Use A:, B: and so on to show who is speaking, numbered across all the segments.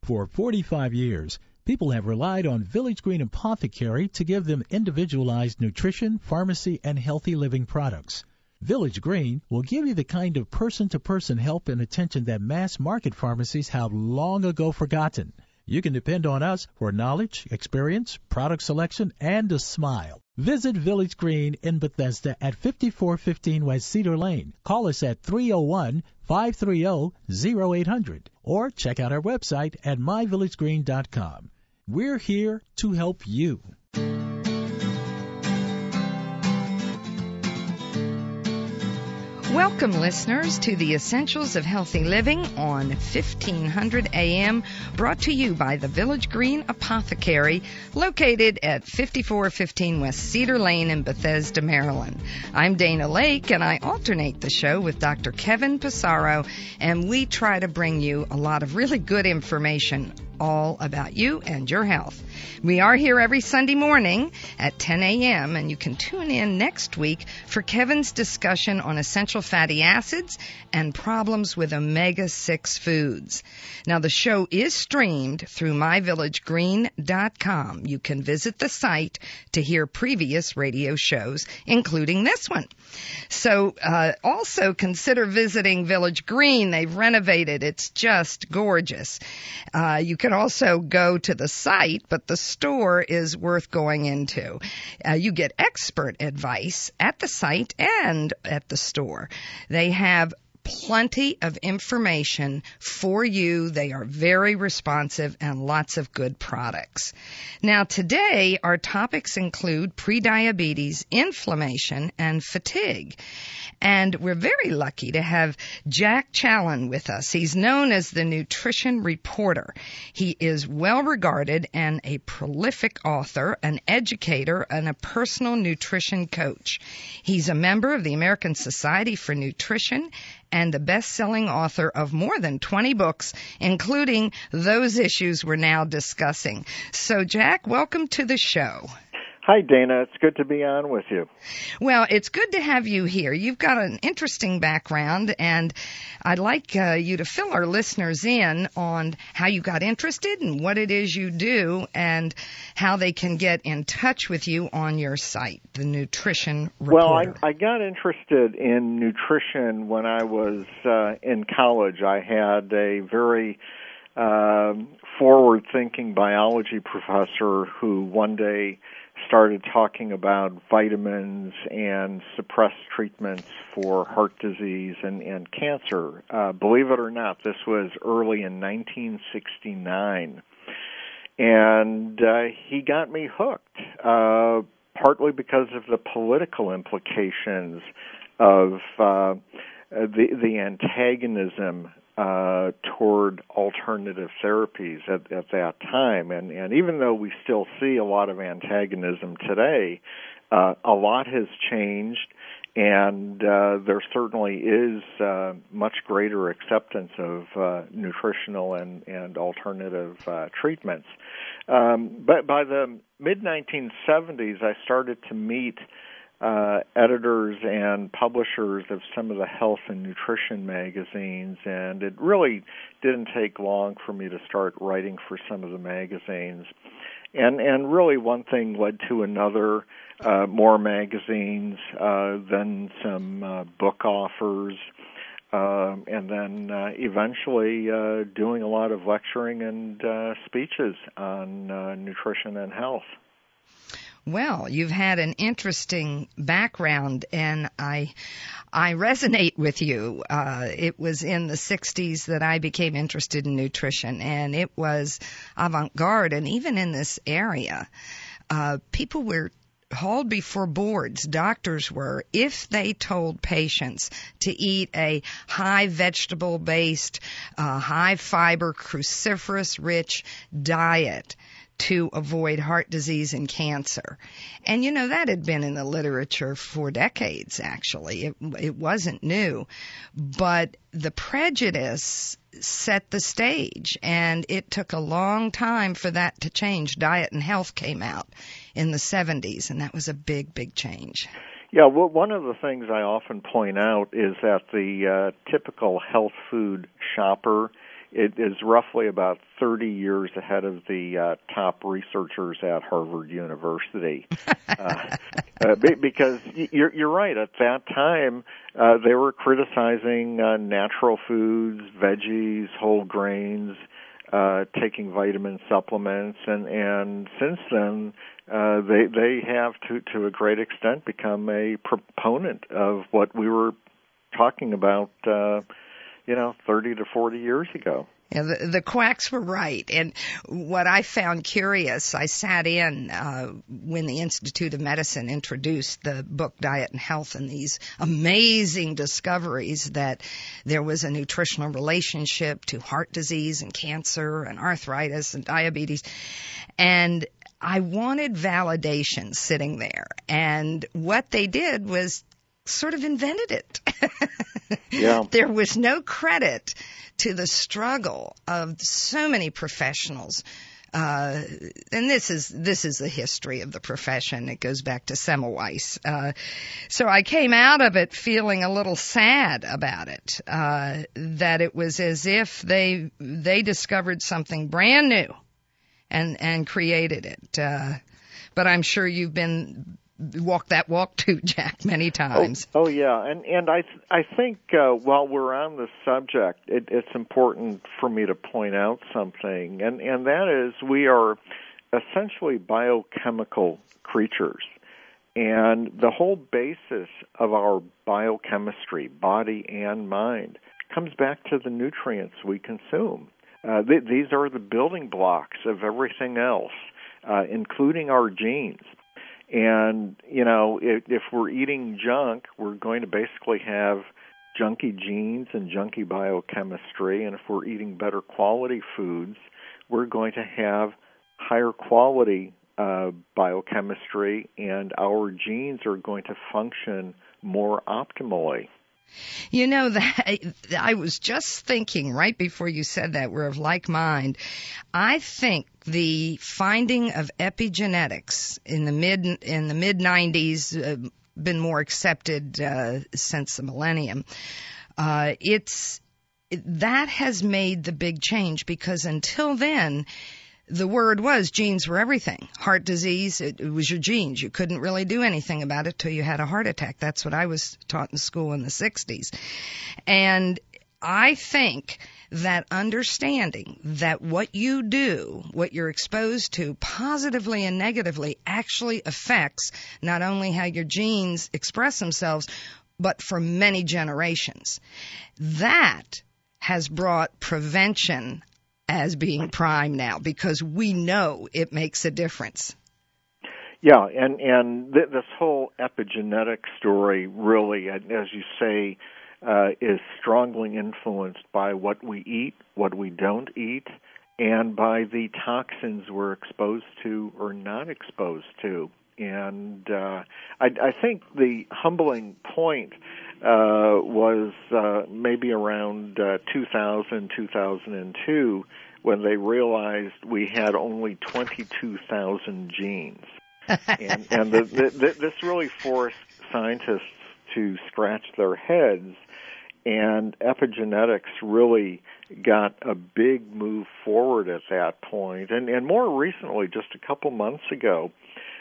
A: For 45 years, people have relied on Village Green Apothecary to give them individualized nutrition, pharmacy, and healthy living products. Village Green will give you the kind of person-to-person help and attention that mass market pharmacies have long ago forgotten. You can depend on us for knowledge, experience, product selection, and a smile. Visit Village Green in Bethesda at 5415 West Cedar Lane. Call us at 301-530-0800 or check out our website at myvillagegreen.com. We're here to help you.
B: Welcome, listeners, to the Essentials of Healthy Living on 1500 AM, brought to you by the Village Green Apothecary, located at 5415 West Cedar Lane in Bethesda, Maryland. I'm Dana Lake, and I alternate the show with Dr. Kevin Passaro, and we try to bring you a lot of really good information all about you and your health. We are here every Sunday morning at 10 a.m., and you can tune in next week for Kevin's discussion on essential fatty acids and problems with omega-6 foods. Now, the show is streamed through myvillagegreen.com. You can visit the site to hear previous radio shows, including this one. So also consider visiting Village Green. They've renovated. It's just gorgeous. You can also go to the site, but the store is worth going into. You get expert advice at the site and at the store. They have plenty of information for you. They are very responsive and lots of good products. Now, today, our topics include prediabetes, inflammation, and fatigue. And we're very lucky to have Jack Challen with us. He's known as the Nutrition Reporter. He is well regarded and a prolific author, an educator, and a personal nutrition coach. He's a member of the American Society for Nutrition and the best-selling author of more than 20 books, including those issues we're now discussing. So, Jack, welcome to the show.
C: Hi, Dana. It's good to be on with you.
B: Well, it's good to have you here. You've got an interesting background, and I'd like you to fill our listeners in on how you got interested and what it is you do and how they can get in touch with you on your site, the Nutrition Reporter.
C: Well, I got interested in nutrition when I was in college. I had a very forward-thinking biology professor who one day started talking about vitamins and suppressed treatments for heart disease and cancer. Believe it or not, this was early in 1969. And he got me hooked, partly because of the political implications of the antagonism toward alternative therapies at that time. And even though we still see a lot of antagonism today, a lot has changed, and there certainly is much greater acceptance of nutritional and alternative treatments. But by the mid-1970s, I started to meet editors and publishers of some of the health and nutrition magazines, and it really didn't take long for me to start writing for some of the magazines. And really one thing led to another, more magazines, then some book offers, and then eventually doing a lot of lecturing and speeches on nutrition and health.
B: Well, you've had an interesting background, and I resonate with you. It was in the 60s that I became interested in nutrition, and it was avant-garde. And even in this area, people were hauled before boards, doctors were, if they told patients to eat a high vegetable-based, high-fiber, cruciferous-rich diet to avoid heart disease and cancer. And, you know, that had been in the literature for decades, actually. It wasn't new. But the prejudice set the stage, and it took a long time for that to change. Diet and Health came out in the 70s, and that was a big, big change.
C: Yeah, well, one of the things I often point out is that the typical health food shopper it is roughly about 30 years ahead of the top researchers at Harvard University. Because you're right, at that time they were criticizing natural foods, veggies, whole grains, taking vitamin supplements, and since then they have to a great extent become a proponent of what we were talking about 30 to 40 years ago.
B: Yeah, the quacks were right. And what I found curious, I sat in when the Institute of Medicine introduced the book Diet and Health, and these amazing discoveries that there was a nutritional relationship to heart disease and cancer and arthritis and diabetes. And I wanted validation sitting there. And what they did was sort of invented it.
C: Yeah.
B: There was no credit to the struggle of so many professionals. And this is the history of the profession. It goes back to Semmelweis. So I came out of it feeling a little sad about it, that it was as if they discovered something brand new and created it. But I'm sure you've walked that walk too, Jack, many times.
C: Oh yeah, and I think while we're on the subject, it's important for me to point out something, and that is we are essentially biochemical creatures, and the whole basis of our biochemistry, body and mind, comes back to the nutrients we consume. These are the building blocks of everything else, including our genes. And, if we're eating junk, we're going to basically have junky genes and junky biochemistry. And if we're eating better quality foods, we're going to have higher quality biochemistry, and our genes are going to function more optimally.
B: That I was just thinking right before you said that we're of like mind. I think the finding of epigenetics in the mid 90s been more accepted since the millennium. That has made the big change, because until then, the word was genes were everything. Heart disease, it was your genes. You couldn't really do anything about it till you had a heart attack. That's what I was taught in school in the 60s. And I think that understanding that what you do, what you're exposed to, positively and negatively, actually affects not only how your genes express themselves, but for many generations. That has brought prevention as being prime now, because we know it makes a difference.
C: Yeah, and this whole epigenetic story really, as you say, is strongly influenced by what we eat, what we don't eat, and by the toxins we're exposed to or not exposed to. And I think the humbling point was maybe around 2000, 2002, when they realized we had only 22,000 genes. And this really forced scientists to scratch their heads, and epigenetics really got a big move forward at that point. And more recently, just a couple months ago,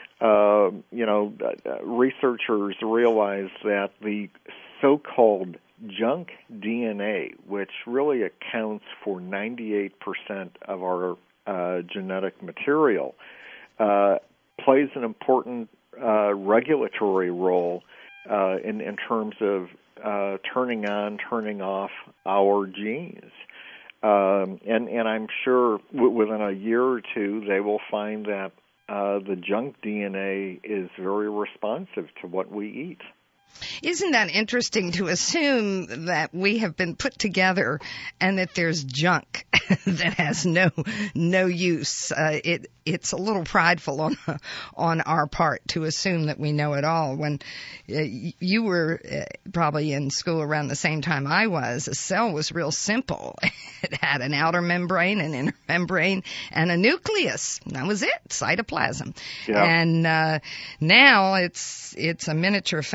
C: researchers realized that the so-called junk DNA, which really accounts for 98% of our genetic material, plays an important regulatory role in terms of turning on, turning off our genes. And I'm sure within a year or two they will find that the junk DNA is very responsive to what we eat.
B: Isn't that interesting to assume that we have been put together and that there's junk that has no use? It's a little prideful on our part to assume that we know it all. When you were probably in school around the same time I was, a cell was real simple. It had an outer membrane, an inner membrane, and a nucleus. That was it, cytoplasm. Yeah. And now it's a miniature factory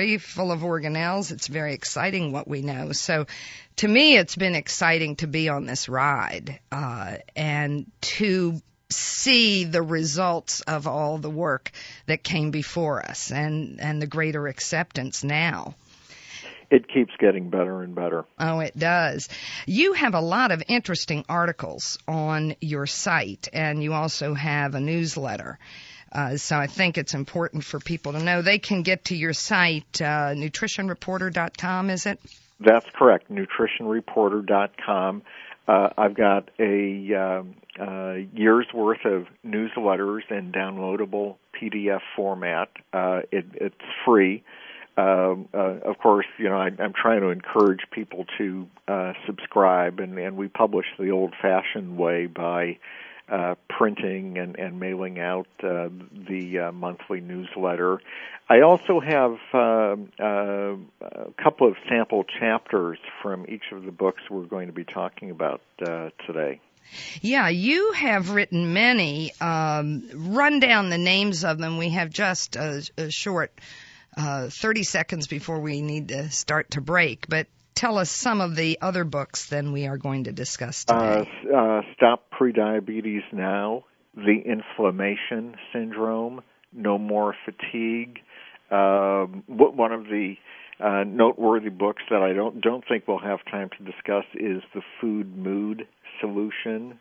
B: free, full of organelles. It's very exciting what we know. So to me, it's been exciting to be on this ride and to see the results of all the work that came before us and the greater acceptance now.
C: It keeps getting better and better.
B: Oh, it does. You have a lot of interesting articles on your site, and you also have a newsletter. So I think it's important for people to know. They can get to your site, nutritionreporter.com, is it?
C: That's correct, nutritionreporter.com. I've got a year's worth of newsletters in downloadable PDF format. It's free. Of course, I'm trying to encourage people to subscribe, and we publish the old-fashioned way by printing and mailing out the monthly newsletter. I also have a couple of sample chapters from each of the books we're going to be talking about today.
B: Yeah, you have written many. Run down the names of them. We have just a short 30 seconds before we need to start to break, but tell us some of the other books then we are going to discuss today.
C: Stop Prediabetes Now, The Inflammation Syndrome, No More Fatigue. One of the noteworthy books that I don't think we'll have time to discuss is The Food Mood Solution.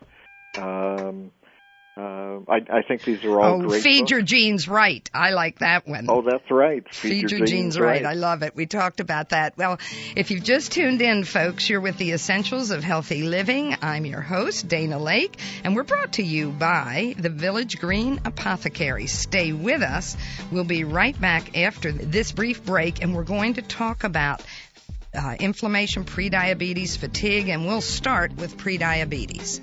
C: I think these are all great
B: Feed
C: books.
B: Your Genes Right. I like that one.
C: Oh, that's right.
B: Feed Your Genes Right. I love it. We talked about that. Well, if you've just tuned in, folks, you're with the Essentials of Healthy Living. I'm your host, Dana Lake, and we're brought to you by the Village Green Apothecary. Stay with us. We'll be right back after this brief break, and we're going to talk about inflammation, prediabetes, fatigue, and we'll start with prediabetes.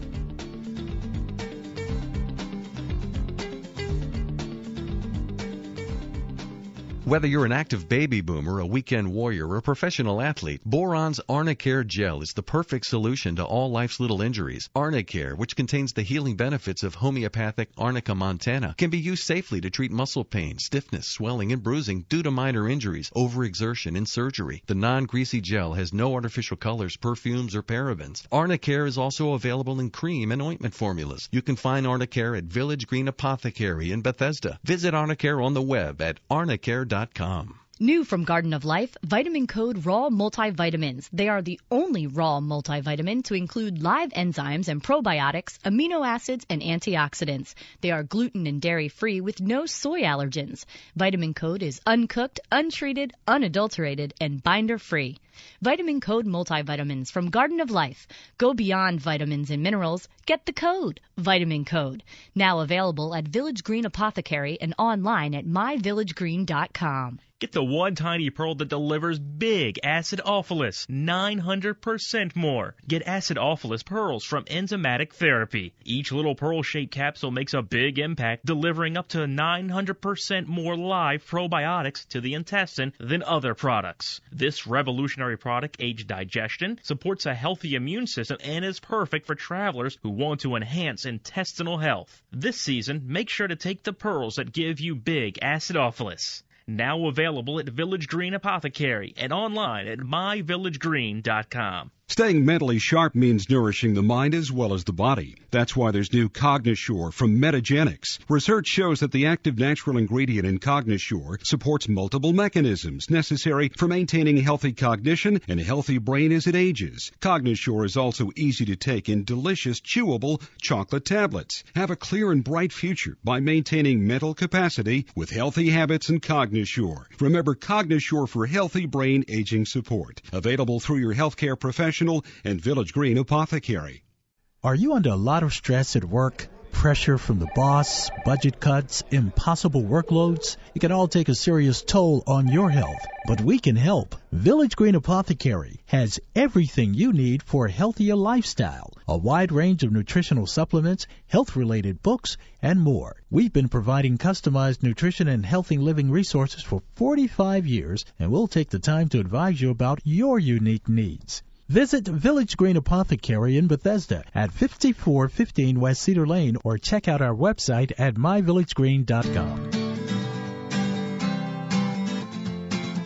D: Whether you're an active baby boomer, a weekend warrior, or a professional athlete, Boron's Arnicare Gel is the perfect solution to all life's little injuries. Arnicare, which contains the healing benefits of homeopathic Arnica montana, can be used safely to treat muscle pain, stiffness, swelling, and bruising due to minor injuries, overexertion, and surgery. The non-greasy gel has no artificial colors, perfumes, or parabens. Arnicare is also available in cream and ointment formulas. You can find Arnicare at Village Green Apothecary in Bethesda. Visit Arnicare on the web at arnicare.com.
E: New from Garden of Life, Vitamin Code Raw Multivitamins. They are the only raw multivitamin to include live enzymes and probiotics, amino acids, and antioxidants. They are gluten and dairy-free with no soy allergens. Vitamin Code is uncooked, untreated, unadulterated, and binder-free. Vitamin Code Multivitamins from Garden of Life. Go beyond vitamins and minerals. Get the code, Vitamin Code. Now available at Village Green Apothecary and online at myvillagegreen.com.
F: Get the one tiny pearl that delivers big acidophilus, 900% more. Get acidophilus pearls from Enzymatic Therapy. Each little pearl-shaped capsule makes a big impact, delivering up to 900% more live probiotics to the intestine than other products. This revolutionary product aids digestion, supports a healthy immune system, and is perfect for travelers who want to enhance intestinal health. This season, make sure to take the pearls that give you big acidophilus. Now available at Village Green Apothecary and online at myvillagegreen.com.
G: Staying mentally sharp means nourishing the mind as well as the body. That's why there's new Cognisure from Metagenics. Research shows that the active natural ingredient in Cognisure supports multiple mechanisms necessary for maintaining healthy cognition and a healthy brain as it ages. Cognisure is also easy to take in delicious, chewable chocolate tablets. Have a clear and bright future by maintaining mental capacity with healthy habits and Cognisure. Remember Cognisure for healthy brain aging support. Available through your healthcare professional and Village Green Apothecary.
A: Are you under a lot of stress at work? Pressure from the boss, budget cuts, impossible workloads? It can all take a serious toll on your health, but we can help. Village Green Apothecary has everything you need for a healthier lifestyle, a wide range of nutritional supplements, health-related books, and more. We've been providing customized nutrition and healthy living resources for 45 years, and we'll take the time to advise you about your unique needs. Visit Village Green Apothecary in Bethesda at 5415 West Cedar Lane or check out our website at myvillagegreen.com.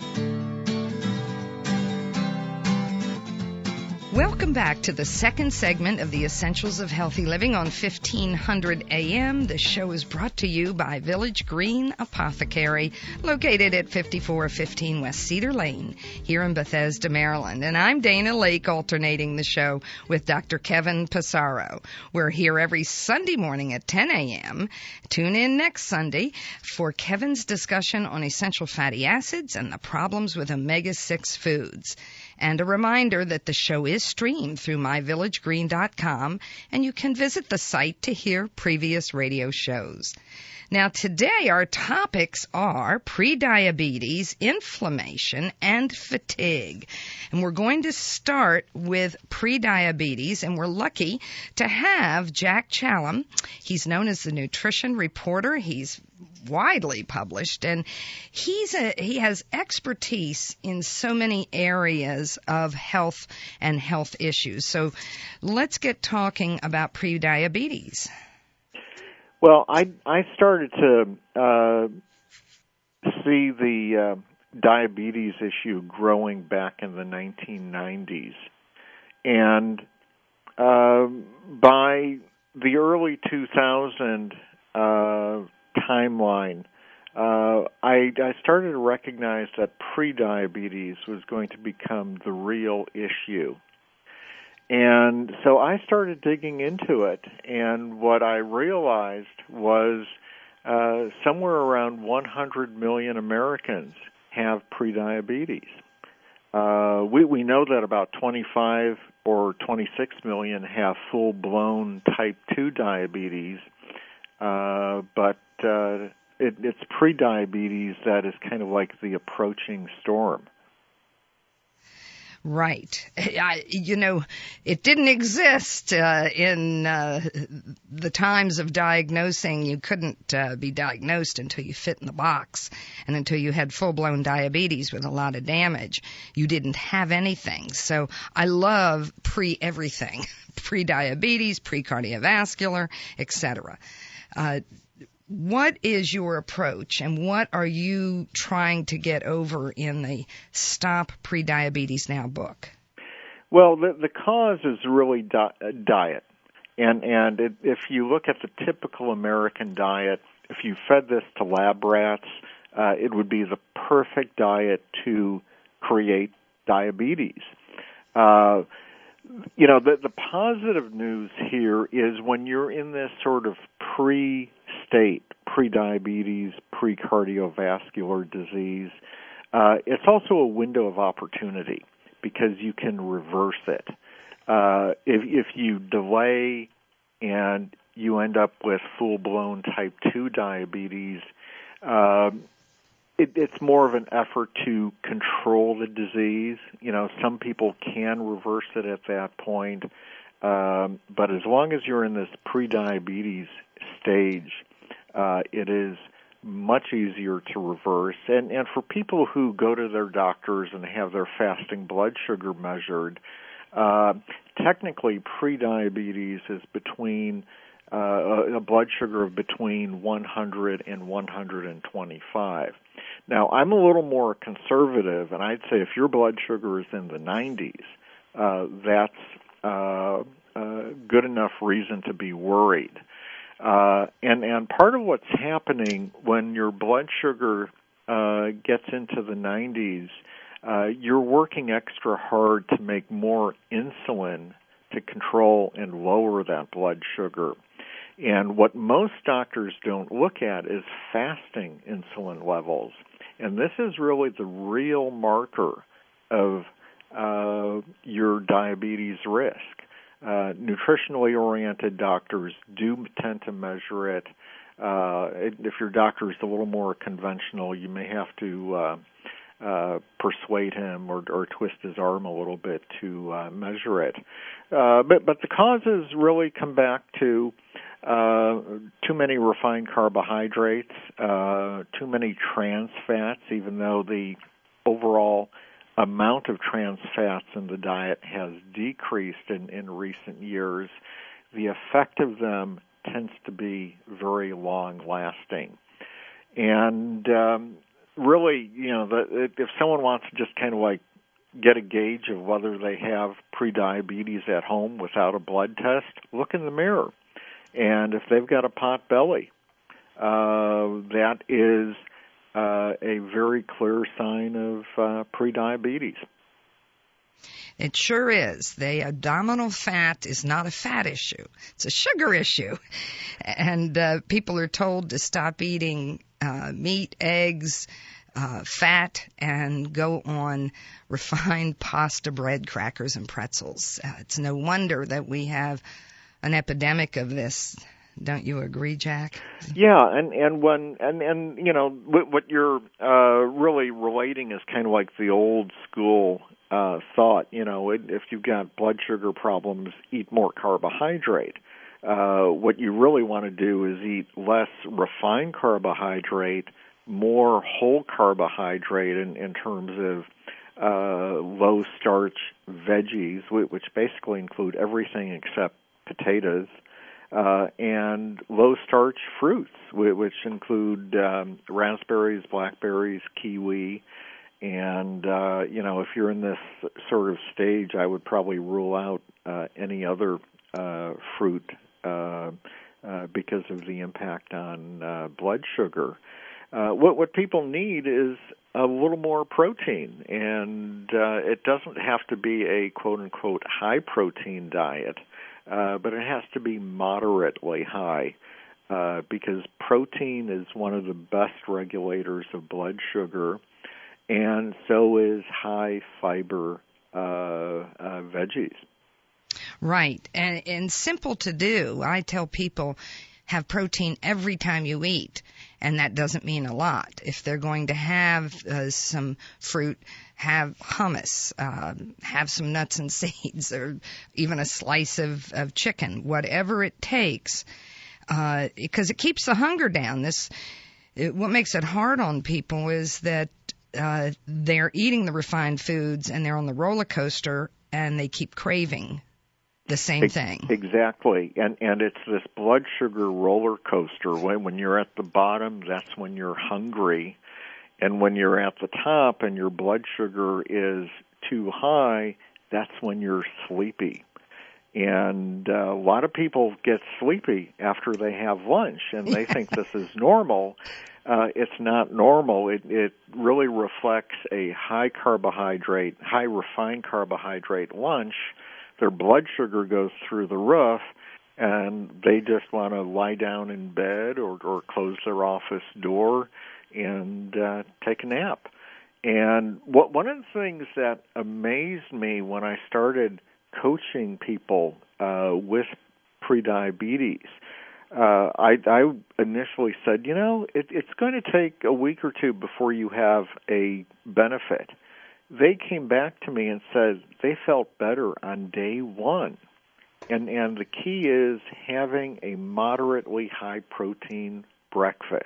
B: back to the second segment of the Essentials of Healthy Living on 1500 AM. The show is brought to you by Village Green Apothecary, located at 5415 West Cedar Lane, here in Bethesda, Maryland. And I'm Dana Lake, alternating the show with Dr. Kevin Passaro. We're here every Sunday morning at 10 a.m. Tune in next Sunday for Kevin's discussion on essential fatty acids and the problems with omega-6 foods. And a reminder that the show is streamed through myvillagegreen.com, and you can visit the site to hear previous radio shows. Now, today our topics are prediabetes, inflammation, and fatigue. And we're going to start with prediabetes, and we're lucky to have Jack Challam. He's known as the nutrition reporter. He's widely published, and he has expertise in so many areas of health and health issues. So let's get talking about prediabetes.
C: Well, I started to see the diabetes issue growing back in the 1990s, and by the early 2000 timeline, I started to recognize that prediabetes was going to become the real issue. And so I started digging into it, and what I realized was somewhere around 100 million Americans have prediabetes. We know that about 25 or 26 million have full-blown type 2 diabetes, but it's prediabetes that is kind of like the approaching storm.
B: Right. It didn't exist in the times of diagnosing. You couldn't be diagnosed until you fit in the box and until you had full-blown diabetes with a lot of damage. You didn't have anything. So I love pre-everything, pre-diabetes, pre-cardiovascular, etc. What is your approach, and what are you trying to get over in the Stop Prediabetes Now book?
C: Well, the cause is really diet. And if you look at the typical American diet, if you fed this to lab rats, it would be the perfect diet to create diabetes. The positive news here is when you're in this sort of pre-state, pre-diabetes, pre-cardiovascular disease, it's also a window of opportunity because you can reverse it. If you delay and you end up with full-blown type 2 diabetes, it's more of an effort to control the disease. Some people can reverse it at that point, but as long as you're in this pre-diabetes stage, it is much easier to reverse. And for people who go to their doctors and have their fasting blood sugar measured, technically pre-diabetes is between a blood sugar of between 100 and 125. Now, I'm a little more conservative, and I'd say if your blood sugar is in the 90s, that's good enough reason to be worried. And part of what's happening when your blood sugar gets into the 90s, you're working extra hard to make more insulin to control and lower that blood sugar. And what most doctors don't look at is fasting insulin levels. And this is really the real marker of your diabetes risk. Nutritionally oriented doctors do tend to measure it. If your doctor is a little more conventional, you may have to persuade him or twist his arm a little bit to measure it. But the causes really come back to too many refined carbohydrates, too many trans fats, even though the overall amount of trans fats in the diet has decreased in recent years. The effect of them tends to be very long-lasting. And really, if someone wants to just kind of like get a gauge of whether they have prediabetes at home without a blood test, look in the mirror. And if they've got a pot belly, that is a very clear sign of prediabetes.
B: It sure is. The abdominal fat is not a fat issue. It's a sugar issue. And people are told to stop eating meat, eggs, fat, and go on refined pasta, bread, crackers, and pretzels. It's no wonder that we have an epidemic of this. Don't you agree, Jack?
C: Yeah, and you know what you're really relating is kind of like the old school thought. You know, if you've got blood sugar problems, eat more carbohydrate. What you really want to do is eat less refined carbohydrate, more whole carbohydrate in terms of low starch veggies, which basically include everything except potatoes. And low-starch fruits, which include raspberries, blackberries, kiwi, and, you know, if you're in this sort of stage, I would probably rule out any other fruit because of the impact on blood sugar. What people need is a little more protein, and it doesn't have to be a quote-unquote high-protein diet. But it has to be moderately high because protein is one of the best regulators of blood sugar, and so is high-fiber veggies.
B: Right, and simple to do. I tell people, have protein every time you eat, and that doesn't mean a lot. If they're going to have some fruit, have hummus, have some nuts and seeds, or even a slice of chicken, whatever it takes, because it keeps the hunger down. What makes it hard on people is that they're eating the refined foods and they're on the roller coaster and they keep craving the same thing.
C: Exactly. And it's this blood sugar roller coaster. When you're at the bottom, that's when you're hungry. And when you're at the top and your blood sugar is too high, that's when you're sleepy. And a lot of people get sleepy after they have lunch, and they think this is normal. It's not normal. It really reflects a high refined carbohydrate lunch. Their blood sugar goes through the roof, and they just want to lie down in bed or close their office door and take a nap. And one of the things that amazed me when I started coaching people with prediabetes, I initially said, you know, it's going to take a week or two before you have a benefit. They came back to me and said they felt better on day one. And the key is having a moderately high protein breakfast.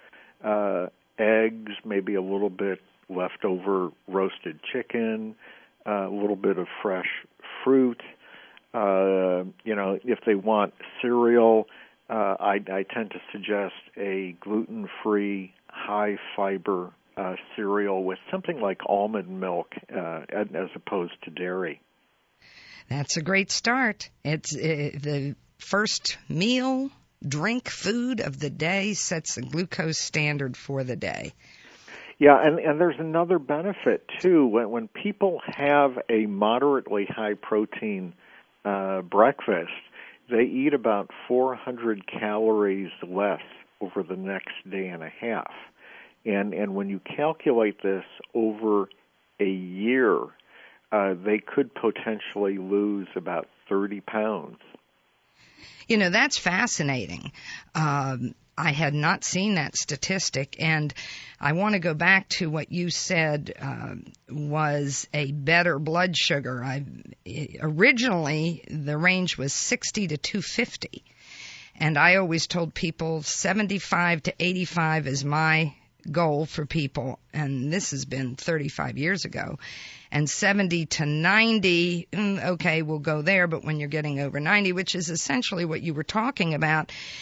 C: Eggs, maybe a little bit leftover roasted chicken, a little bit of fresh fruit. You know, if they want cereal, I tend to suggest a gluten-free, high-fiber cereal with something like almond milk as opposed to dairy.
B: That's a great start. It's the first meal, drink, food of the day sets a glucose standard for the day.
C: Yeah, and there's another benefit, too. When people have a moderately high-protein breakfast, they eat about 400 calories less over the next day and a half. And when you calculate this over a year, they could potentially lose about 30 pounds.
B: You know, that's fascinating. I had not seen that statistic, and I want to go back to what you said was a better blood sugar. Originally, the range was 60 to 250, and I always told people 75 to 85 is my goal for people, and this has been 35 years ago. And 70 to 90, okay, we'll go there, but when you're getting over 90, which is essentially what you were talking about,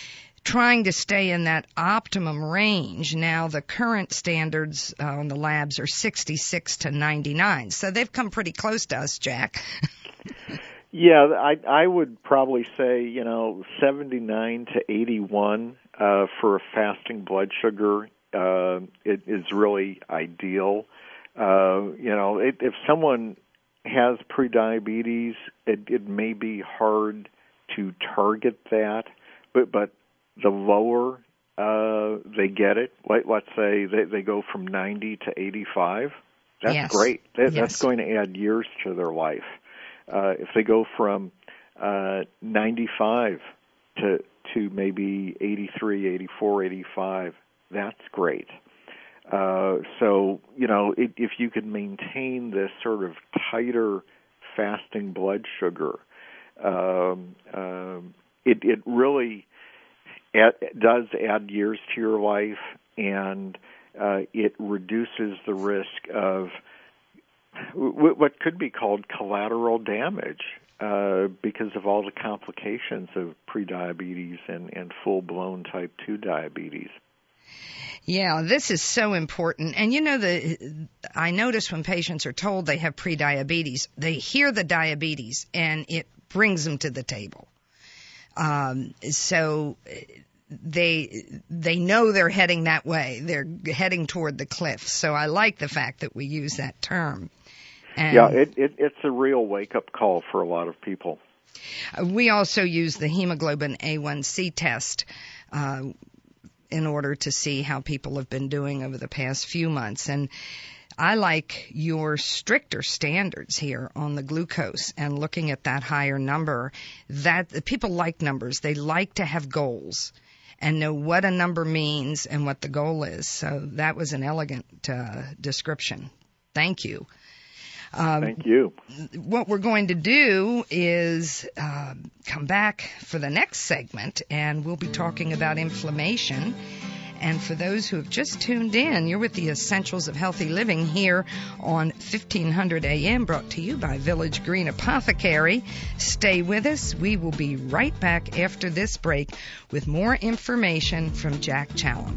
B: trying to stay in that optimum range. Now, the current standards on the labs are 66 to 99, so they've come pretty close to us, Jack.
C: Yeah, I would probably say, 79 to 81 for a fasting blood sugar it is really ideal. If someone has prediabetes, it may be hard to target that, but the lower they get it, let's say they go from 90 to 85, that's
B: yes.
C: great. That's
B: yes.
C: going to add years to their life. If they go from 95 to maybe 83, 84, 85, that's great. So, if you could maintain this sort of tighter fasting blood sugar, it really does add years to your life, and it reduces the risk of what could be called collateral damage because of all the complications of prediabetes and full-blown type 2 diabetes.
B: Yeah, this is so important. And I notice when patients are told they have prediabetes, they hear the diabetes and it brings them to the table. So they know they're heading that way. They're heading toward the cliff. So I like the fact that we use that term. And
C: yeah, it's a real wake-up call for a lot of people.
B: We also use the hemoglobin A1C test in order to see how people have been doing over the past few months. And I like your stricter standards here on the glucose and looking at that higher number. That people like numbers. They like to have goals and know what a number means and what the goal is. So that was an elegant description. Thank you.
C: Thank you.
B: What we're going to do is come back for the next segment, and we'll be talking about inflammation. And for those who have just tuned in, you're with the Essentials of Healthy Living here on 1500 AM, brought to you by Village Green Apothecary. Stay with us. We will be right back after this break with more information from Jack Challam.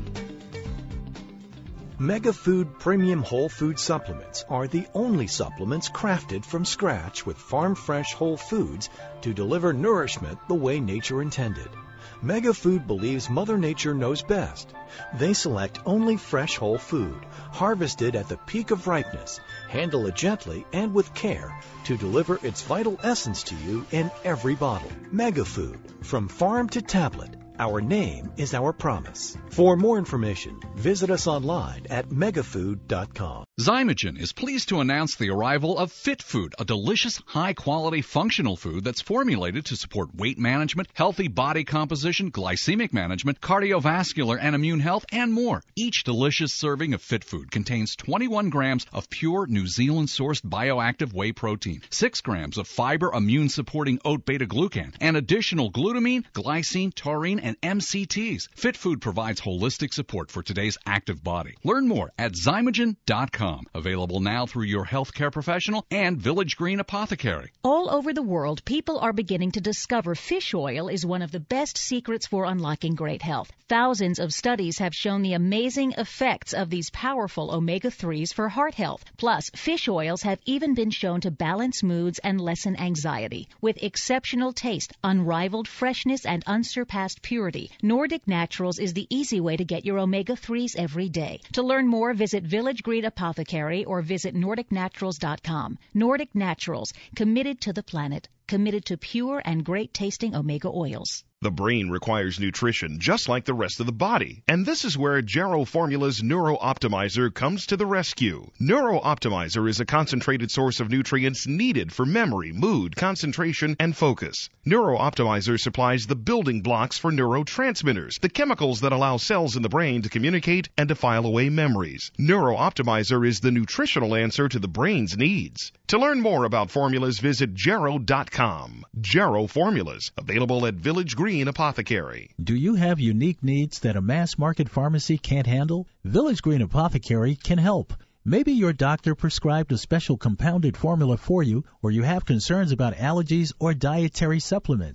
H: MegaFood Premium Whole Food Supplements are the only supplements crafted from scratch with farm-fresh whole foods to deliver nourishment the way nature intended. MegaFood believes Mother Nature knows best. They select only fresh whole food, harvested at the peak of ripeness, handle it gently and with care to deliver its vital essence to you in every bottle. MegaFood, from farm to tablet. Our name is our promise. For more information, visit us online at megafood.com.
I: Zymogen is pleased to announce the arrival of Fit Food, a delicious, high-quality, functional food that's formulated to support weight management, healthy body composition, glycemic management, cardiovascular and immune health, and more. Each delicious serving of Fit Food contains 21 grams of pure New Zealand-sourced bioactive whey protein, 6 grams of fiber immune-supporting oat beta-glucan, and additional glutamine, glycine, taurine, and MCTs. Fit Food provides holistic support for today's active body. Learn more at Zymogen.com. Available now through your healthcare professional and Village Green Apothecary.
E: All over the world, people are beginning to discover fish oil is one of the best secrets for unlocking great health. Thousands of studies have shown the amazing effects of these powerful omega-3s for heart health. Plus, fish oils have even been shown to balance moods and lessen anxiety. With exceptional taste, unrivaled freshness, and unsurpassed purity, Nordic Naturals is the easy way to get your omega-3s every day. To learn more, visit Village Green Apothecary or visit NordicNaturals.com. Nordic Naturals, committed to the planet, committed to pure and great-tasting omega oils.
J: The brain requires nutrition just like the rest of the body, and this is where Jarrow Formula's Neuro Optimizer comes to the rescue. Neuro Optimizer is a concentrated source of nutrients needed for memory, mood, concentration, and focus. Neuro Optimizer supplies the building blocks for neurotransmitters, the chemicals that allow cells in the brain to communicate and to file away memories. Neuro Optimizer is the nutritional answer to the brain's needs. To learn more about formulas, visit Jarrow.com. Jarrow Formulas, available at Village Green Apothecary.
A: Do you have unique needs that a mass market pharmacy can't handle? Village Green Apothecary can help. Maybe your doctor prescribed a special compounded formula for you, or you have concerns about allergies or dietary supplements.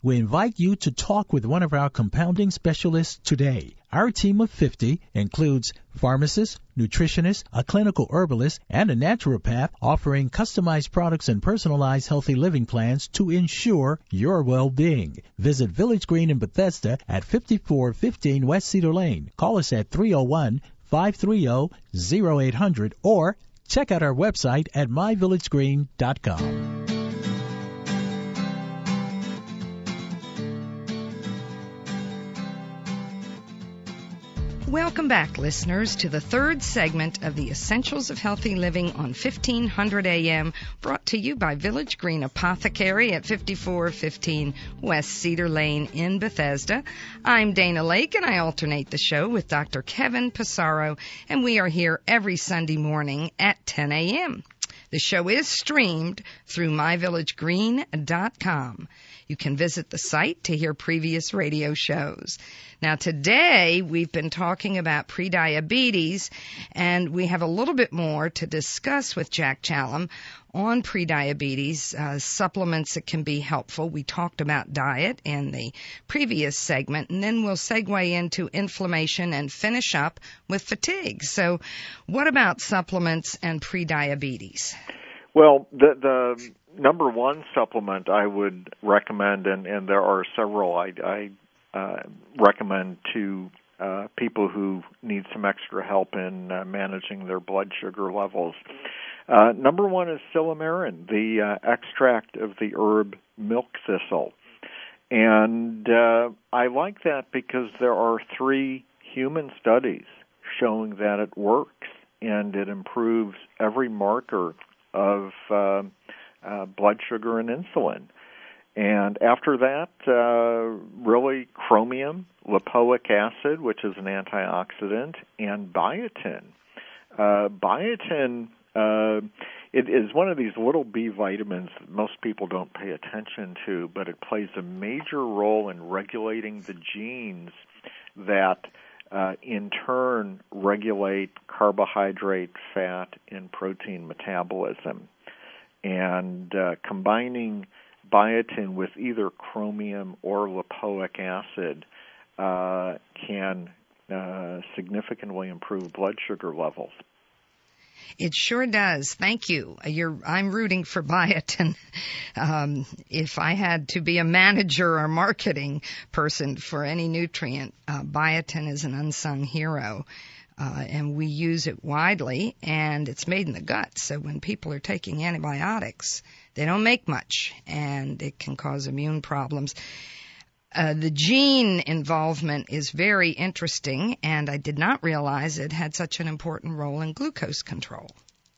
A: We invite you to talk with one of our compounding specialists today. Our team of 50 includes pharmacists, nutritionists, a clinical herbalist, and a naturopath offering customized products and personalized healthy living plans to ensure your well-being. Visit Village Green in Bethesda at 5415 West Cedar Lane. Call us at 301-530-0800 or check out our website at myvillagegreen.com.
B: Welcome back, listeners, to the third segment of the Essentials of Healthy Living on 1500 AM, brought to you by Village Green Apothecary at 5415 West Cedar Lane in Bethesda. I'm Dana Lake, and I alternate the show with Dr. Kevin Passaro, and we are here every Sunday morning at 10 a.m. The show is streamed through myvillagegreen.com. You can visit the site to hear previous radio shows. Now, today we've been talking about prediabetes, and we have a little bit more to discuss with Jack Challam on prediabetes, supplements that can be helpful. We talked about diet in the previous segment, and then we'll segue into inflammation and finish up with fatigue. So what about supplements and prediabetes?
C: Well, the number one supplement I would recommend, and there are several I recommend to people who need some extra help in managing their blood sugar levels. Number one is Silymarin, the extract of the herb milk thistle. And I like that because there are 3 human studies showing that it works, and it improves every marker of blood sugar and insulin. And after that, really chromium, lipoic acid, which is an antioxidant, and biotin. Biotin, it is one of these little B vitamins that most people don't pay attention to, but it plays a major role in regulating the genes that in turn regulate carbohydrate, fat, and protein metabolism. And combining biotin with either chromium or lipoic acid can significantly improve blood sugar levels.
B: It sure does. Thank you. I'm rooting for biotin. If I had to be a manager or marketing person for any nutrient, biotin is an unsung hero. And we use it widely, and it's made in the gut. So when people are taking antibiotics, they don't make much, and it can cause immune problems. The gene involvement is very interesting, and I did not realize it had such an important role in glucose control.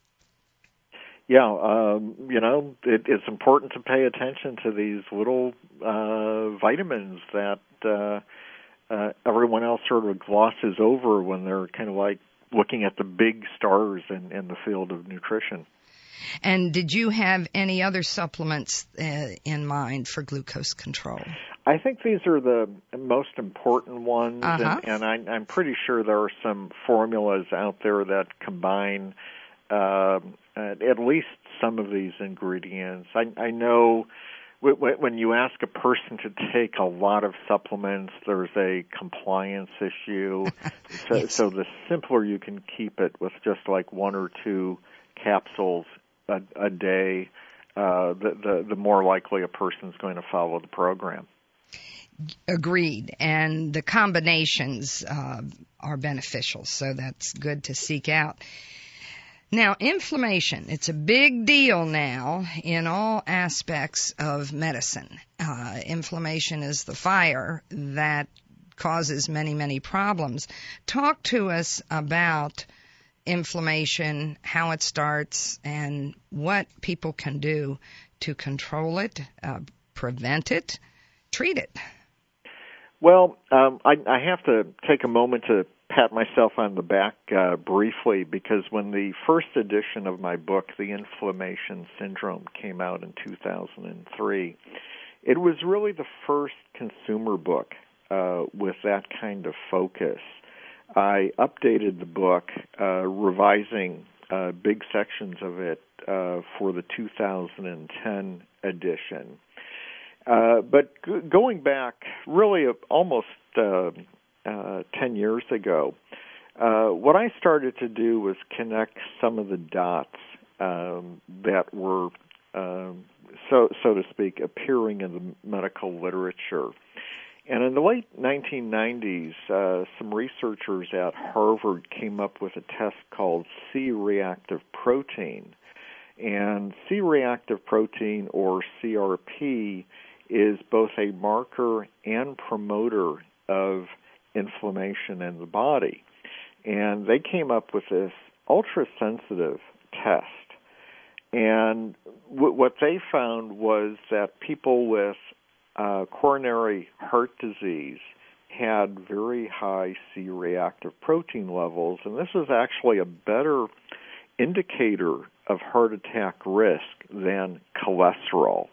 C: Yeah, it's important to pay attention to these little vitamins that everyone else sort of glosses over when they're kind of like looking at the big stars in the field of nutrition.
B: And did you have any other supplements in mind for glucose control?
C: I think these are the most important ones,
B: Uh-huh.
C: and I'm pretty sure there are some formulas out there that combine at least some of these ingredients. I know when you ask a person to take a lot of supplements, there's a compliance issue.
B: Yes.
C: So the simpler you can keep it with just like 1 or 2 capsules a day, the more likely a person's going to follow the program.
B: Agreed. And the combinations are beneficial, so that's good to seek out. Now, inflammation, it's a big deal now in all aspects of medicine. Inflammation is the fire that causes many, many problems. Talk to us about inflammation, how it starts, and what people can do to control it, prevent it, treat it.
C: Well, I have to take a moment to pat myself on the back briefly, because when the first edition of my book, The Inflammation Syndrome, came out in 2003, it was really the first consumer book with that kind of focus. I updated the book, revising big sections of it for the 2010 edition. But going back really almost 10 years ago, what I started to do was connect some of the dots that were, so to speak, appearing in the medical literature. And in the late 1990s, some researchers at Harvard came up with a test called C-reactive protein. And C-reactive protein, or CRP, is both a marker and promoter of inflammation in the body. And they came up with this ultra-sensitive test. And what they found was that people with coronary heart disease had very high C-reactive protein levels, and this was actually a better indicator of heart attack risk than cholesterol.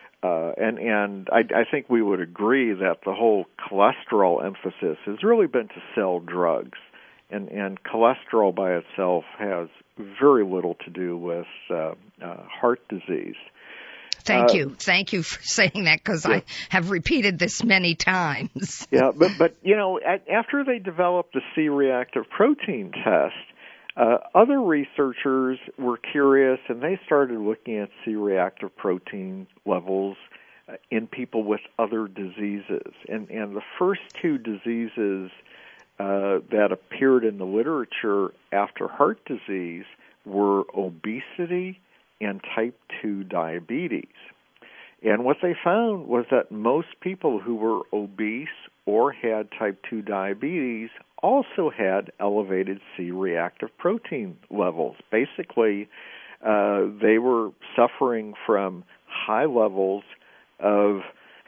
C: And I think we would agree that the whole cholesterol emphasis has really been to sell drugs, and cholesterol by itself has very little to do with heart disease.
B: Thank you for saying that, because I have repeated this many times.
C: Yeah, but you know, after they developed the C-reactive protein test, other researchers were curious, and they started looking at C-reactive protein levels in people with other diseases. And the first two diseases that appeared in the literature after heart disease were obesity and type 2 diabetes. And what they found was that most people who were obese or had type 2 diabetes also had elevated C-reactive protein levels. Basically, they were suffering from high levels of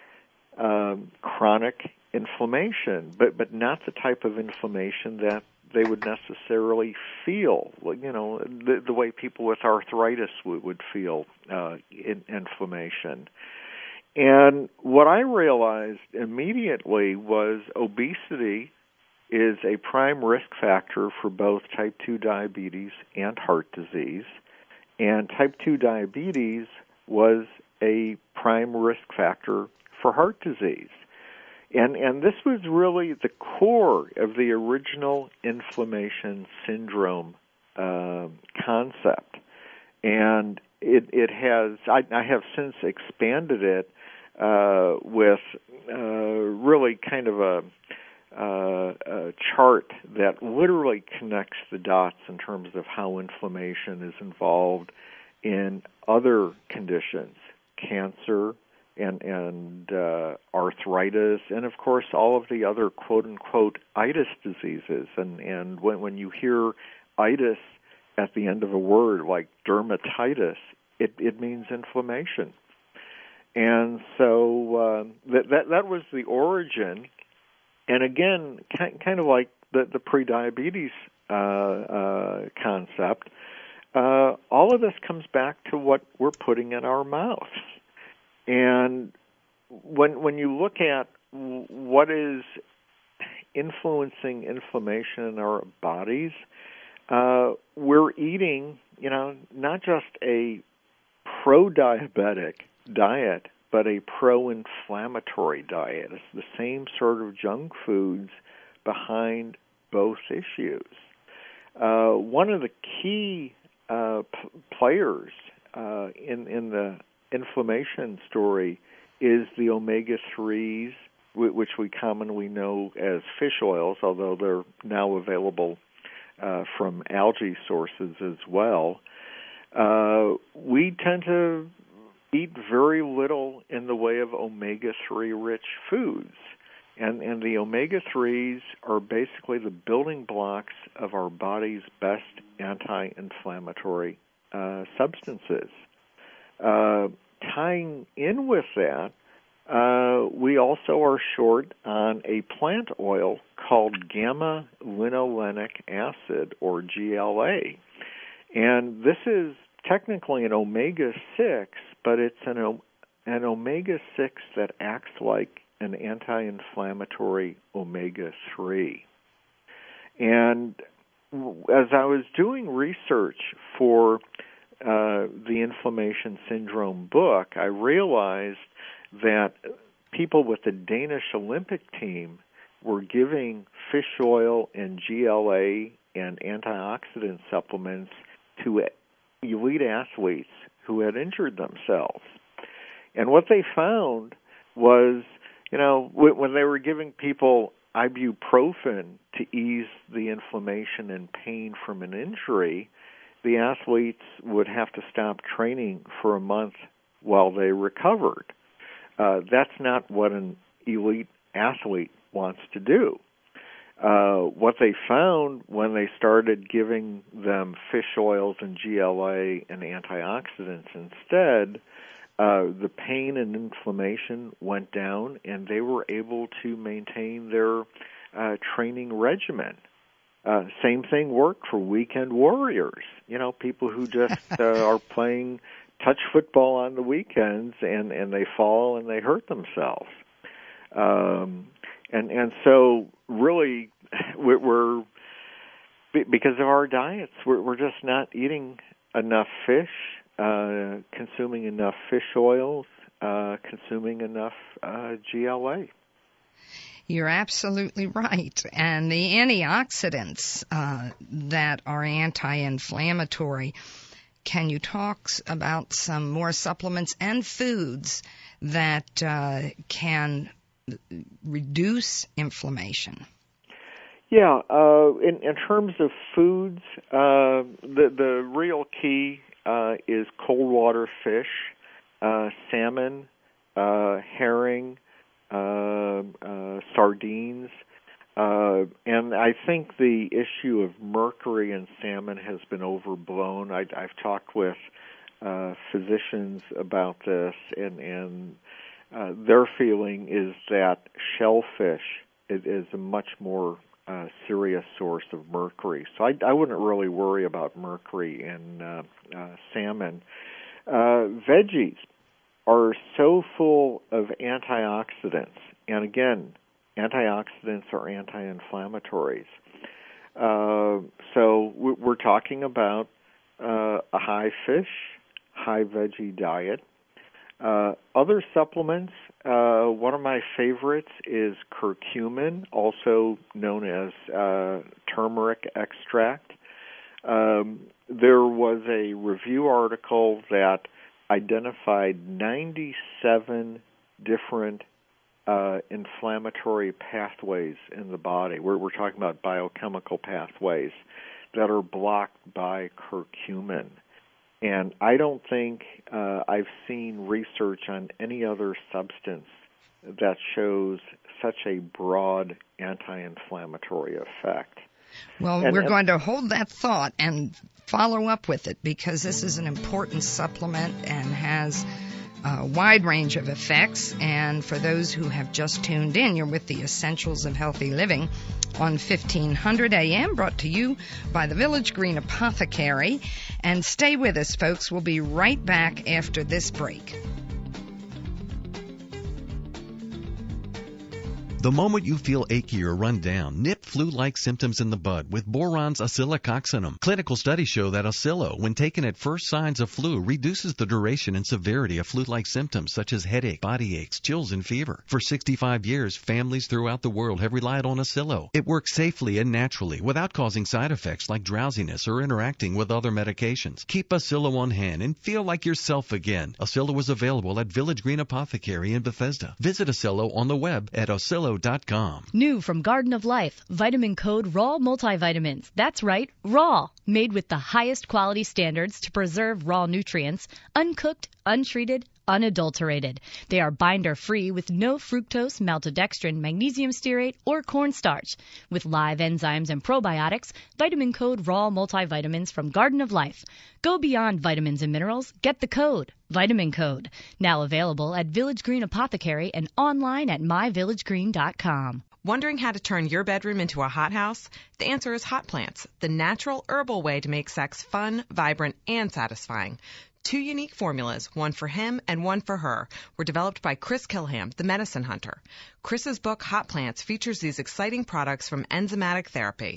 C: chronic inflammation, but not the type of inflammation that they would necessarily feel, you know, the way people with arthritis would feel inflammation. And what I realized immediately was obesity is a prime risk factor for both type 2 diabetes and heart disease, and type 2 diabetes was a prime risk factor for heart disease. And this was really the core of the original inflammation syndrome concept. And it has, I have since expanded it with really kind of a chart that literally connects the dots in terms of how inflammation is involved in other conditions, cancer, and arthritis, and of course all of the other quote-unquote itis diseases. And when you hear itis at the end of a word like dermatitis, it means inflammation. And so that was the origin. And again, kind of like the pre-diabetes concept, all of this comes back to what we're putting in our mouths. And when you look at what is influencing inflammation in our bodies, we're eating, you know, not just a pro-diabetic diet, but a pro-inflammatory diet. It's the same sort of junk foods behind both issues. One of the key players in the inflammation story is the omega-3s, which we commonly know as fish oils, although they're now available from algae sources as well. We tend to eat very little in the way of omega-3 rich foods. And the omega-3s are basically the building blocks of our body's best anti-inflammatory substances. Tying in with that, we also are short on a plant oil called gamma-linolenic acid, or GLA. And this is technically an omega-6, but it's an omega-6 that acts like an anti-inflammatory omega-3. And as I was doing research for the inflammation syndrome book, I realized that people with the Danish Olympic team were giving fish oil and GLA and antioxidant supplements to elite athletes who had injured themselves. And what they found was, when they were giving people ibuprofen to ease the inflammation and pain from an injury, the athletes would have to stop training for a month while they recovered. That's not what an elite athlete wants to do. What they found when they started giving them fish oils and GLA and antioxidants instead, the pain and inflammation went down, and they were able to maintain their training regimen. Same thing worked for weekend warriors. People who just are playing touch football on the weekends, and they fall and they hurt themselves. And so really, we're because of our diets, we're just not eating enough fish, consuming enough fish oils, consuming enough GLA.
B: You're absolutely right. And the antioxidants that are anti-inflammatory, can you talk about some more supplements and foods that can reduce inflammation?
C: Yeah, in terms of foods, the real key is cold water fish, salmon, herring, sardines, and I think the issue of mercury in salmon has been overblown. I've talked with physicians about this, and their feeling is that shellfish is a much more serious source of mercury. So I wouldn't really worry about mercury in salmon. Veggies are so full of antioxidants, and again, antioxidants are anti-inflammatories. So we're talking about a high fish, high veggie diet. Other supplements, one of my favorites is curcumin, also known as turmeric extract. There was a review article that identified 97 different inflammatory pathways in the body. We're talking about biochemical pathways that are blocked by curcumin. And I don't think I've seen research on any other substance that shows such a broad anti-inflammatory effect.
B: Well, we're going to hold that thought and follow up with it, because this is an important supplement and has a wide range of effects. And for those who have just tuned in, you're with the Essentials of Healthy Living on 1500 AM, brought to you by the Village Green Apothecary. And stay with us, folks. We'll be right back after this break.
D: The moment you feel achy or run down, nip flu-like symptoms in the bud with Boron's Oscillococcinum. Clinical studies show that Oscillo, when taken at first signs of flu, reduces the duration and severity of flu-like symptoms such as headache, body aches, chills, and fever. For 65 years, families throughout the world have relied on Oscillo. It works safely and naturally without causing side effects like drowsiness or interacting with other medications. Keep Oscillo on hand and feel like yourself again. Oscillo is available at Village Green Apothecary in Bethesda. Visit Oscillo on the web at Oscillo.com.
E: New from Garden of Life, vitamin code RAW multivitamins. That's right, raw, made with the highest quality standards to preserve raw nutrients, uncooked, untreated, unadulterated. They are binder-free with no fructose, maltodextrin, magnesium stearate, or cornstarch. With live enzymes and probiotics, vitamin code RAW multivitamins from Garden of Life. Go beyond vitamins and minerals. Get the code. Vitamin Code. Now available at Village Green Apothecary and online at myvillagegreen.com.
K: Wondering how to turn your bedroom into a hothouse? The answer is hot plants, the natural herbal way to make sex fun, vibrant, and satisfying. 2 unique formulas, one for him and one for her, were developed by Chris Kilham, the medicine hunter. Chris's book, Hot Plants, features these exciting products from enzymatic therapy.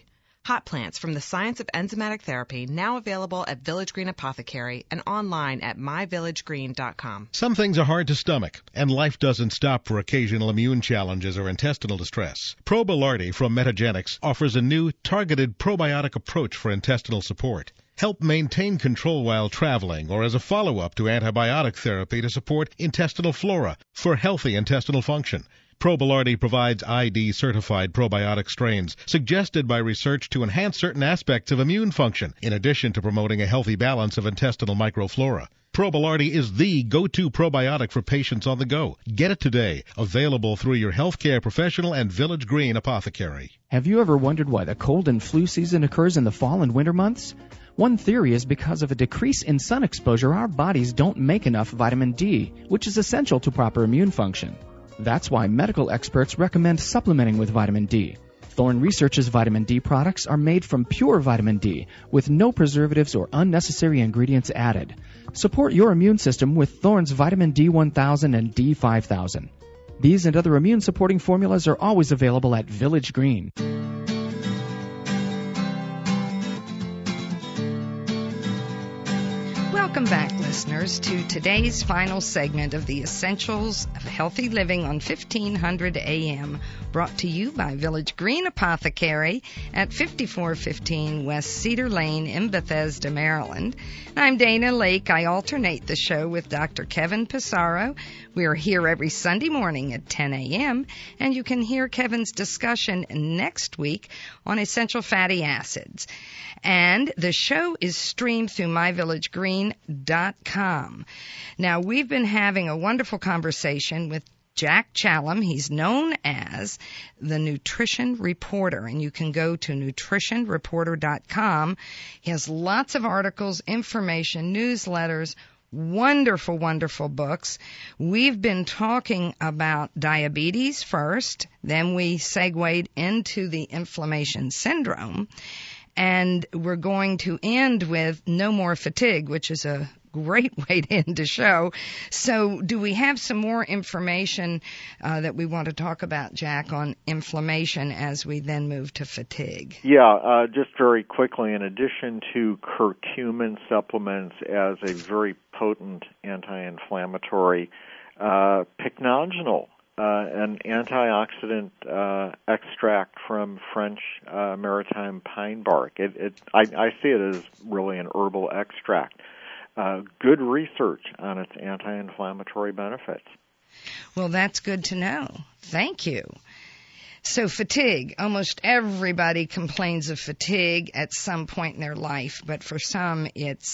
K: Hot Plants from the Science of Enzymatic Therapy, now available at Village Green Apothecary and online at myvillagegreen.com.
L: Some things are hard to stomach, and life doesn't stop for occasional immune challenges or intestinal distress. Probilardi from Metagenics offers a new, targeted probiotic approach for intestinal support. Help maintain control while traveling or as a follow-up to antibiotic therapy to support intestinal flora for healthy intestinal function. Probilardi provides ID-certified probiotic strains suggested by research to enhance certain aspects of immune function, in addition to promoting a healthy balance of intestinal microflora. Probilardi is the go-to probiotic for patients on the go. Get it today. Available through your healthcare professional and Village Green Apothecary.
M: Have you ever wondered why the cold and flu season occurs in the fall and winter months? One theory is because of a decrease in sun exposure, our bodies don't make enough vitamin D, which is essential to proper immune function. That's why medical experts recommend supplementing with vitamin D. Thorne Research's vitamin D products are made from pure vitamin D with no preservatives or unnecessary ingredients added. Support your immune system with Thorne's vitamin D1000 and D5000. These and other immune supporting formulas are always available at Village Green.
B: Welcome back, listeners, to today's final segment of the Essentials of Healthy Living on 1500 AM, brought to you by Village Green Apothecary at 5415 West Cedar Lane in Bethesda, Maryland. I'm Dana Lake. I alternate the show with Dr. Kevin Pissarro. We are here every Sunday morning at 10 a.m., and you can hear Kevin's discussion next week on essential fatty acids. And the show is streamed through myvillagegreen.com. Now, we've been having a wonderful conversation with Jack Challam. He's known as the Nutrition Reporter, and you can go to nutritionreporter.com. He has lots of articles, information, newsletters, wonderful, wonderful books. We've been talking about diabetes first, then we segued into the inflammation syndrome, and we're going to end with no more fatigue, which is a great way to end the show. So do we have some more information that we want to talk about, Jack, on inflammation as we then move to fatigue?
C: Yeah, just very quickly, in addition to curcumin supplements as a very potent anti-inflammatory, pycnogenol, an antioxidant extract from French maritime pine bark. I see it as really an herbal extract. Good research on its anti-inflammatory benefits.
B: Well, that's good to know. Thank you. So fatigue, almost everybody complains of fatigue at some point in their life, but for some it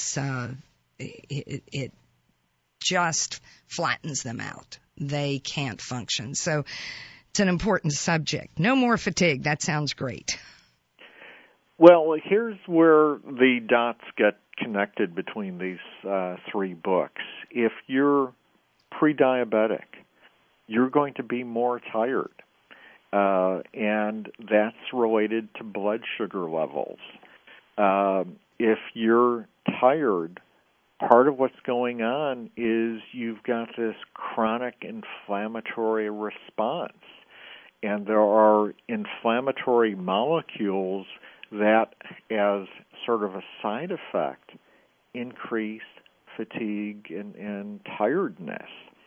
B: just flattens them out. They can't function. So it's an important subject. No more fatigue. That sounds great.
C: Well, here's where the dots get connected between these three books. If you're pre-diabetic, you're going to be more tired, and that's related to blood sugar levels. If you're tired, part of what's going on is you've got this chronic inflammatory response, and there are inflammatory molecules that, as sort of a side effect, increase fatigue and tiredness.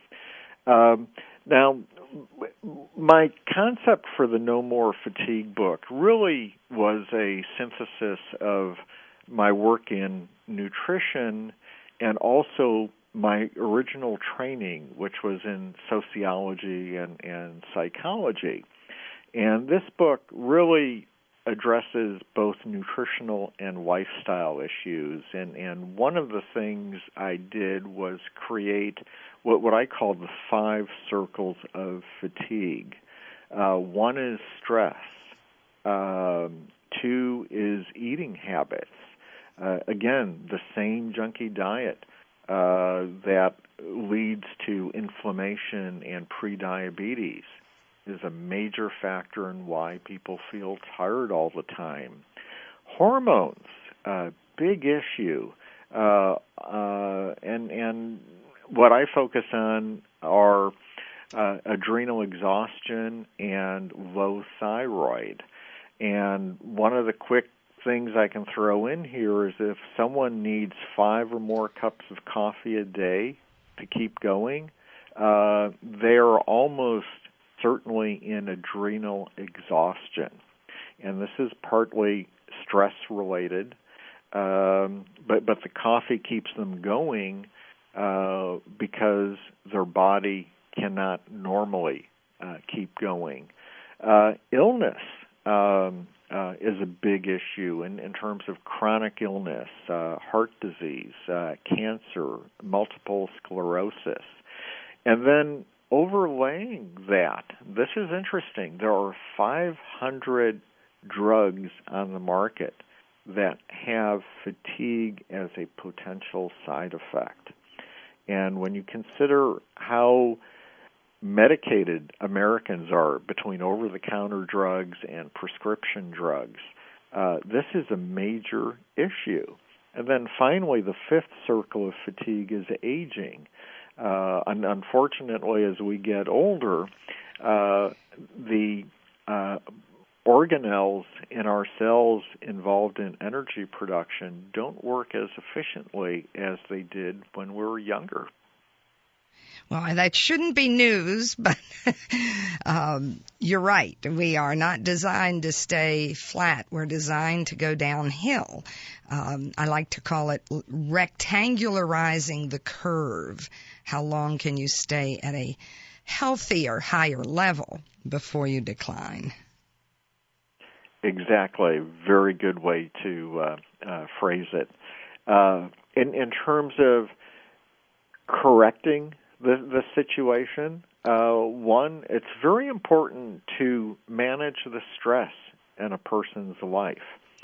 C: Now, my concept for the No More Fatigue book really was a synthesis of my work in nutrition and also my original training, which was in sociology and psychology. And this book really addresses both nutritional and lifestyle issues. And one of the things I did was create what I call the 5 circles of fatigue. One is stress. 2 is eating habits. Again, the same junky diet that leads to inflammation and prediabetes is a major factor in why people feel tired all the time. Hormones, big issue. And what I focus on are adrenal exhaustion and low thyroid. And one of the quick things I can throw in here is if someone needs 5 or more cups of coffee a day to keep going, they are almost certainly in adrenal exhaustion. And this is partly stress-related, but the coffee keeps them going because their body cannot normally keep going. Illness is a big issue in terms of chronic illness, heart disease, cancer, multiple sclerosis. And then overlaying that, this is interesting, there are 500 drugs on the market that have fatigue as a potential side effect. And when you consider how medicated Americans are between over-the-counter drugs and prescription drugs, this is a major issue. And then finally, the fifth circle of fatigue is aging. And unfortunately, as we get older, the organelles in our cells involved in energy production don't work as efficiently as they did when we were younger.
B: Well, that shouldn't be news, but you're right. We are not designed to stay flat. We're designed to go downhill. I like to call it rectangularizing the curve. How long can you stay at a healthier, higher level before you decline?
C: Exactly. Very good way to phrase it. In terms of correcting the situation, one, it's very important to manage the stress in a person's life.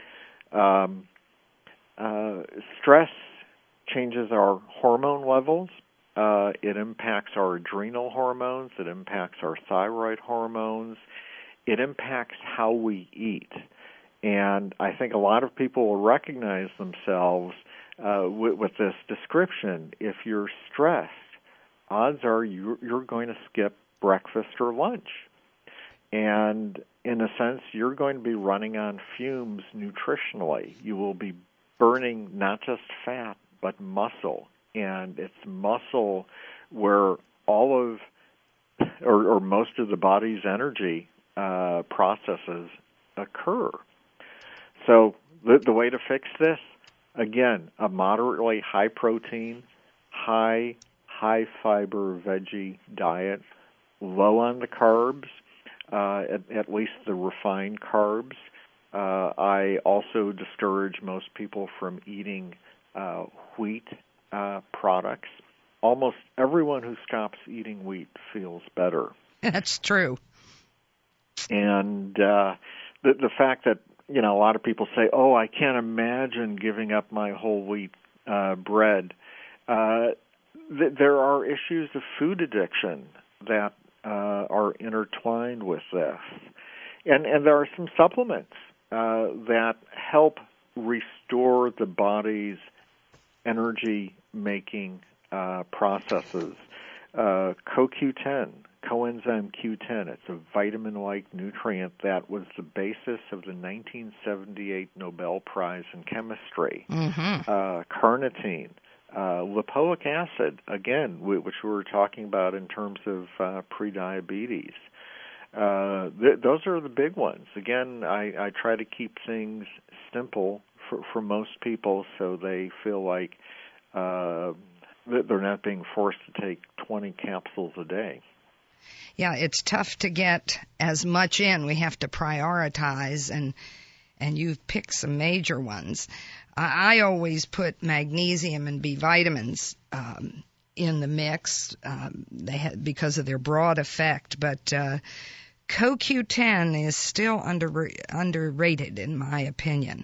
C: Stress changes our hormone levels. It impacts our adrenal hormones. It impacts our thyroid hormones. It impacts how we eat. And I think a lot of people will recognize themselves with this description. If you're stressed, odds are you're going to skip breakfast or lunch. And in a sense, you're going to be running on fumes nutritionally. You will be burning not just fat, but muscle. And it's muscle where all of, or most of the body's energy processes occur. So the way to fix this, again, a moderately high protein, high fiber veggie diet, low on the carbs, at least the refined carbs. I also discourage most people from eating wheat products. Almost everyone who stops eating wheat feels better.
B: That's true.
C: And the fact that, a lot of people say, oh, I can't imagine giving up my whole wheat bread. There are issues of food addiction that are intertwined with this. And there are some supplements that help restore the body's energy-making processes. CoQ10, coenzyme Q10, it's a vitamin-like nutrient that was the basis of the 1978 Nobel Prize in Chemistry. Mm-hmm. Carnitine. Lipoic acid, again, which we were talking about in terms of prediabetes. Those are the big ones. Again, I try to keep things simple for most people so they feel like they're not being forced to take 20 capsules a day.
B: Yeah, it's tough to get as much in. We have to prioritize, and you've picked some major ones. I always put magnesium and B vitamins in the mix because of their broad effect, but CoQ10 is still underrated in my opinion.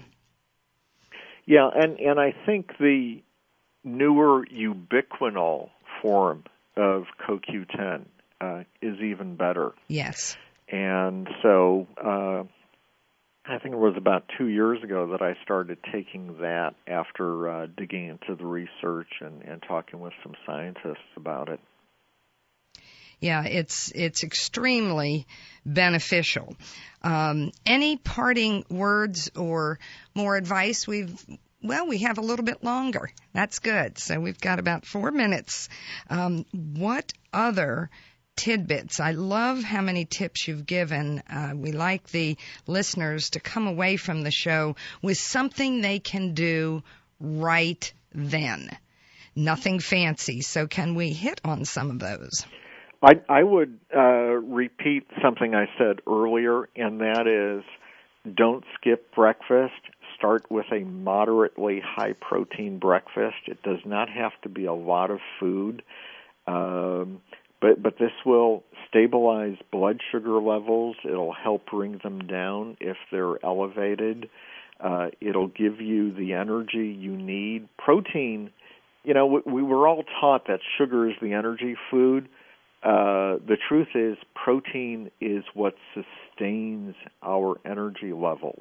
C: Yeah, and I think the newer ubiquinol form of CoQ10 is even better.
B: Yes.
C: And so I think it was about 2 years ago that I started taking that after digging into the research and talking with some scientists about it.
B: Yeah, it's extremely beneficial. Any parting words or more advice? We have a little bit longer. That's good. So we've got about 4 minutes. What other tidbits? I love how many tips you've given. We like the listeners to come away from the show with something they can do right then. Nothing fancy. So can we hit on some of those?
C: I would repeat something I said earlier, and that is don't skip breakfast. Start with a moderately high-protein breakfast. It does not have to be a lot of food, but this will stabilize blood sugar levels. It'll help bring them down if they're elevated. It'll give you the energy you need. Protein, we were all taught that sugar is the energy food. The truth is protein is what sustains our energy levels.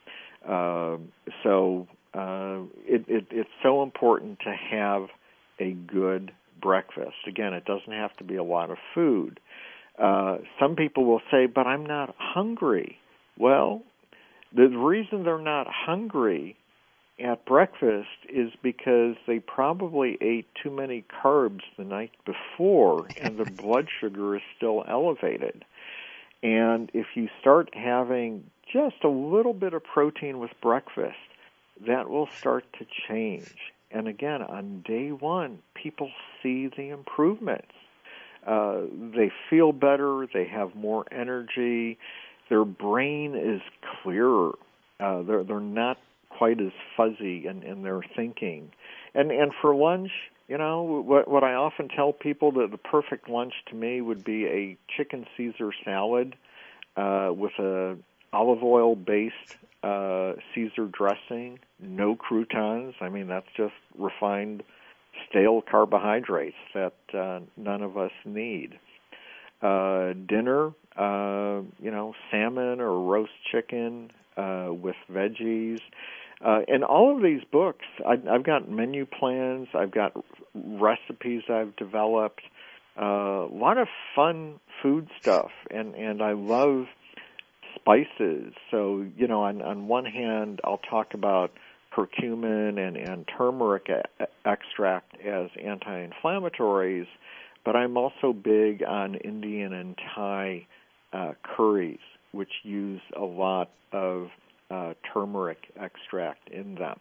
C: So it's so important to have a good breakfast. Again, it doesn't have to be a lot of food. Some people will say, but I'm not hungry. Well, the reason they're not hungry at breakfast is because they probably ate too many carbs the night before and their blood sugar is still elevated. And if you start having just a little bit of protein with breakfast, that will start to change. And again, on day one, people see the improvements. They feel better, they have more energy, their brain is clearer. They're not quite as fuzzy in their thinking. And for lunch, what I often tell people, that the perfect lunch to me would be a chicken Caesar salad with a olive oil-based Caesar dressing, no croutons. I mean, that's just refined, stale carbohydrates that none of us need. Dinner, salmon or roast chicken with veggies. And all of these books, I've got menu plans, I've got recipes I've developed, a lot of fun food stuff, and I love spices. So, on one hand, I'll talk about curcumin and turmeric extract as anti-inflammatories, but I'm also big on Indian and Thai curries, which use a lot of turmeric extract in them.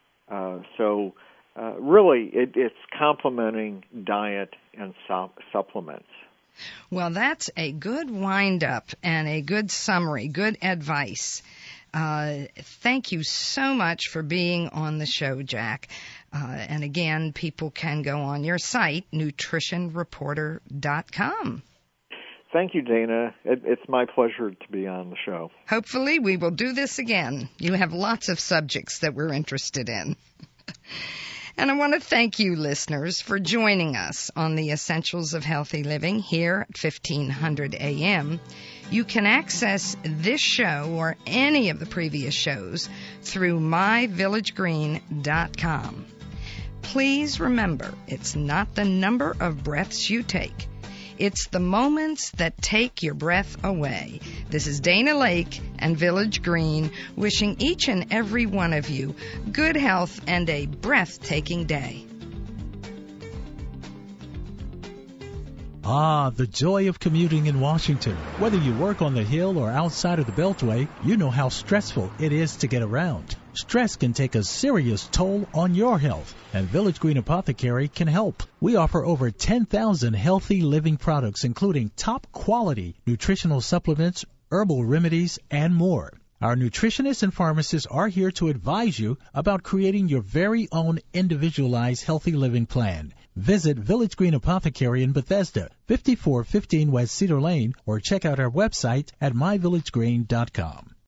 C: So really, it's complementing diet and supplements.
B: Well, that's a good wind-up and a good summary, good advice. Thank you so much for being on the show, Jack. And again, people can go on your site, nutritionreporter.com.
C: Thank you, Dana. It's my pleasure to be on the show.
B: Hopefully we will do this again. You have lots of subjects that we're interested in. And I want to thank you, listeners, for joining us on the Essentials of Healthy Living here at 1500 AM. You can access this show or any of the previous shows through myvillagegreen.com. Please remember, it's not the number of breaths you take. It's the moments that take your breath away. This is Dana Lake and Village Green wishing each and every one of you good health and a breathtaking day.
A: Ah, the joy of commuting in Washington. Whether you work on the Hill or outside of the Beltway, you know how stressful it is to get around. Stress can take a serious toll on your health, and Village Green Apothecary can help. We offer over 10,000 healthy living products, including top-quality nutritional supplements, herbal remedies, and more. Our nutritionists and pharmacists are here to advise you about creating your very own individualized healthy living plan. Visit Village Green Apothecary in Bethesda, 5415 West Cedar Lane, or check out our website at myvillagegreen.com.